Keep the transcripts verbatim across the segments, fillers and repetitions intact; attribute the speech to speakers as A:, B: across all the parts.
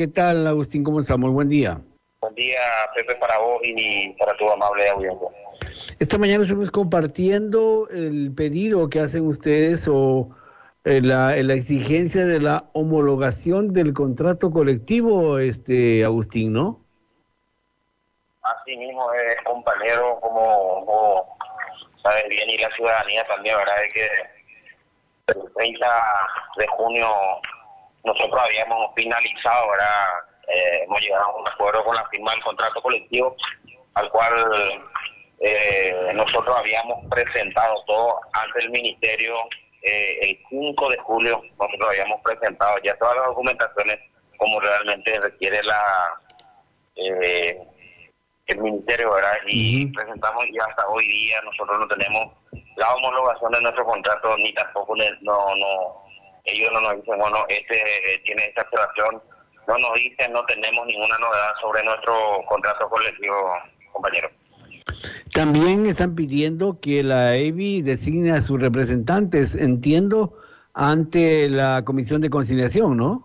A: ¿Qué tal, Agustín? ¿Cómo estamos? Buen día.
B: Buen día, Pepe, para vos y para tu amable audiencia.
A: Esta mañana estuvimos compartiendo el pedido que hacen ustedes o eh, la, la exigencia de la homologación del contrato colectivo, este Agustín, ¿no?
B: Así mismo es, compañero, como, como sabes bien, y la ciudadanía también, ¿verdad? De que el treinta de junio nosotros habíamos finalizado, ¿verdad? Eh, hemos llegado a un acuerdo con la firma del contrato colectivo, al cual eh, nosotros habíamos presentado todo ante el ministerio. Eh, el cinco de julio nosotros habíamos presentado ya todas las documentaciones como realmente requiere la eh, el ministerio, ¿verdad? Y
A: Uh-huh.
B: presentamos, y hasta hoy día nosotros no tenemos la homologación de nuestro contrato, ni tampoco ne- no no ellos no nos dicen, bueno, este eh, tiene esta observación, no nos dicen, no tenemos ninguna novedad sobre nuestro contrato colectivo, compañero.
A: También están pidiendo que la E B I designe a sus representantes, entiendo, ante la Comisión de Conciliación, ¿no?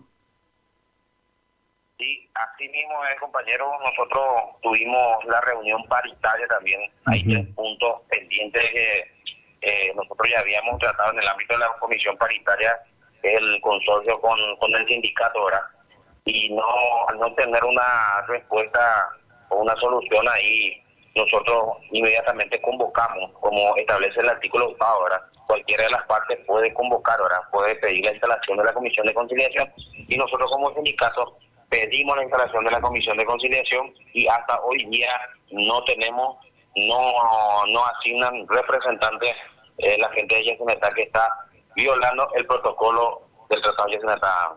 B: Sí, así mismo es, compañero. Nosotros tuvimos la reunión paritaria también. Hay
A: Uh-huh.
B: tres puntos pendientes que eh, nosotros ya habíamos tratado en el ámbito de la comisión paritaria, el consorcio con, con el sindicato, ¿verdad? Y no, al no tener una respuesta o una solución ahí, nosotros inmediatamente convocamos, como establece el artículo octavo, ¿verdad? Cualquiera de las partes puede convocar, ¿verdad? Puede pedir la instalación de la comisión de conciliación, y nosotros como sindicato pedimos la instalación de la comisión de conciliación, y hasta hoy día no tenemos, no no asignan representantes. Eh, la gente de Yesenetá, que está violando el protocolo del Tratado de Yesenetá.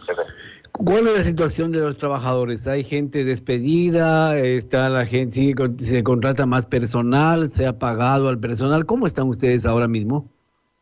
A: ¿Cuál es la situación de los trabajadores? ¿Hay gente despedida? ¿Está la gente, sigue con- se contrata más personal? ¿Se ha pagado al personal? ¿Cómo están ustedes ahora mismo?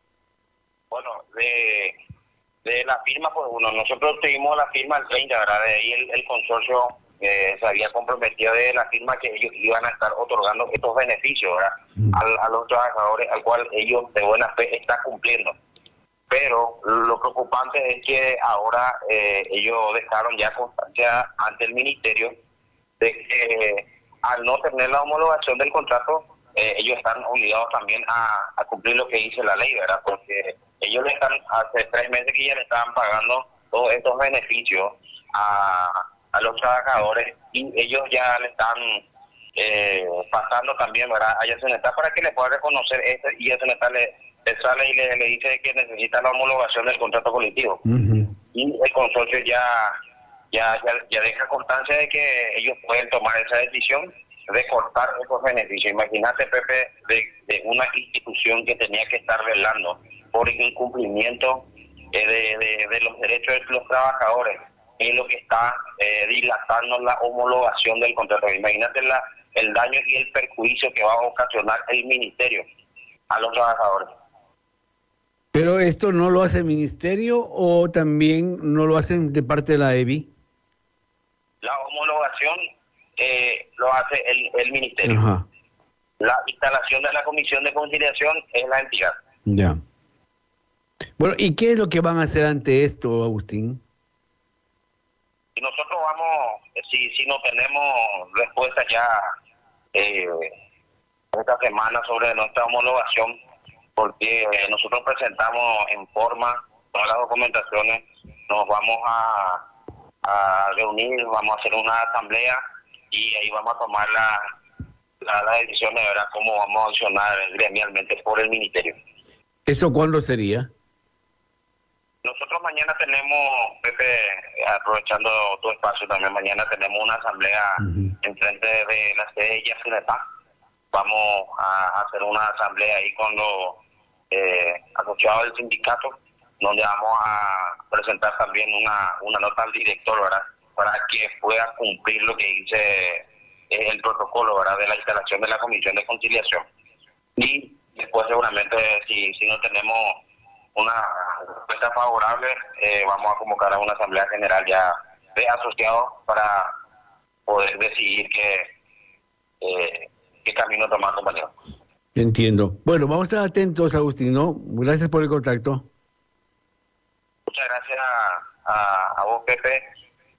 B: Bueno, de, de la firma, pues uno, nosotros tuvimos la firma el treinta, ¿verdad? De ahí el, el consorcio eh, se había comprometido de la firma que ellos iban a estar otorgando estos beneficios, ¿verdad?
A: Mm.
B: Al, a los trabajadores, al cual ellos de buena fe están cumpliendo. Pero lo preocupante es que ahora eh, ellos dejaron ya constancia ante el ministerio de que eh, al no tener la homologación del contrato, eh, ellos están obligados también a, a cumplir lo que dice la ley, ¿verdad? Porque ellos le están, hace tres meses que ya le estaban pagando todos estos beneficios a, a los trabajadores, y ellos ya le están eh, pasando también, ¿verdad? A Yesenetá para que le pueda reconocer esto, y Yesenetá le, le sale y le, le dice que necesita la homologación del contrato colectivo.
A: Uh-huh.
B: Y el consorcio ya Ya, ya, ya deja constancia de que ellos pueden tomar esa decisión de cortar esos beneficios. Imagínate, Pepe, de, de una institución que tenía que estar velando por el cumplimiento eh, de, de, de los derechos de los trabajadores, es lo que está eh, dilatando la homologación del contrato. Imagínate la, el daño y el perjuicio que va a ocasionar el ministerio a los trabajadores.
A: ¿Pero esto no lo hace el ministerio o también no lo hacen de parte de la E B I?
B: La homologación eh, lo hace el, el ministerio.
A: Ajá,
B: La instalación de la comisión de conciliación es la entidad.
A: ya. Bueno, ¿y qué es lo que van a hacer ante esto, Agustín?
B: Y nosotros vamos, si, si no tenemos respuesta ya eh, esta semana sobre nuestra homologación, porque eh, nosotros presentamos en forma todas las documentaciones, nos vamos a, a reunir, vamos a hacer una asamblea, y ahí vamos a tomar la, la, la decisión de verdad cómo vamos a accionar gremialmente por el ministerio.
A: ¿Eso cuándo sería?
B: Nosotros mañana tenemos, Pepe, aprovechando tu espacio también, mañana tenemos una asamblea
A: Uh-huh.
B: en frente de la sede de Yesenetá. Vamos a hacer una asamblea ahí con los eh, asociados del sindicato, donde vamos a presentar también una, una nota al director, ¿verdad? Para que pueda cumplir lo que dice eh, el protocolo, ¿verdad? De la instalación de la comisión de conciliación. Y después seguramente, si, si no tenemos una respuesta favorable, eh, vamos a convocar a una asamblea general ya de asociados para poder decidir qué, eh, qué camino tomar, compañero.
A: Entiendo. Bueno, vamos a estar atentos, Agustín, ¿no? Gracias por el contacto.
B: Muchas gracias a, a, a vos, Pepe,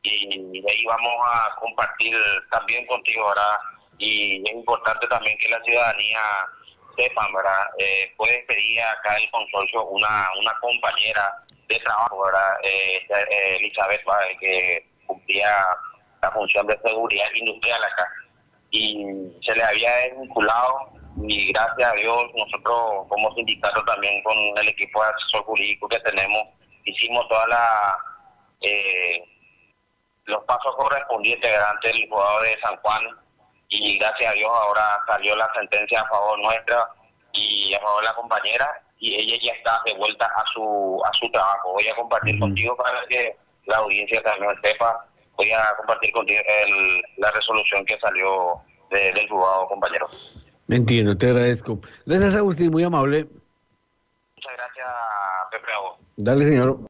B: y de ahí vamos a compartir también contigo, ¿verdad? Y es importante también que la ciudadanía sepan, ¿verdad? Eh, puedes pedir acá el consorcio una, una compañera de trabajo, ¿verdad? Eh, eh, Elizabeth, ¿verdad? Que cumplía la función de seguridad industrial acá. Y se le había vinculado y gracias a Dios nosotros como sindicato también con el equipo de asesor jurídico que tenemos hicimos toda la eh, los pasos correspondientes ante el juzgado de San Juan y gracias a Dios ahora salió la sentencia a favor nuestra y a favor de la compañera y ella ya está de vuelta a su a su trabajo. Voy a compartir uh-huh. contigo para que la audiencia también sepa. Voy a compartir contigo el, la resolución que salió de, del juzgado, compañero.
A: Entiendo, te agradezco. Gracias, Agustín, muy amable.
B: Muchas gracias, Pepe.
A: Dale, señor.